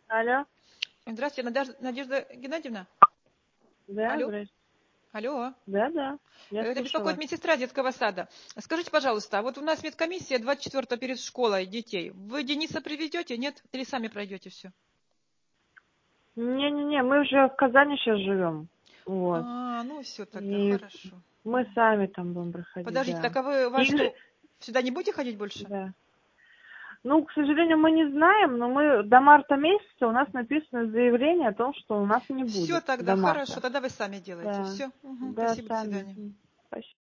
Алло. Здравствуйте, Надежда Геннадьевна. Да, Алло. здрасте. Алло. Да. Я Это слушаю беспокоит вас. медсестра детского сада. Скажите, пожалуйста, а вот у нас медкомиссия 24-го перед школой детей. Вы Дениса приведете, нет? Или сами пройдете все? Не-не-не, мы уже в Казани сейчас живем. Вот. Ну все тогда, И хорошо. мы сами там будем проходить, Подождите, да. так а вы И, что, сюда не будете ходить больше? да. Ну, к сожалению, мы не знаем, но мы до марта месяца у нас написано заявление о том, что у нас не Все будет тогда, до хорошо, марта. тогда вы сами делаете. Да. Все, Да, спасибо, до сами. свидания. Спасибо.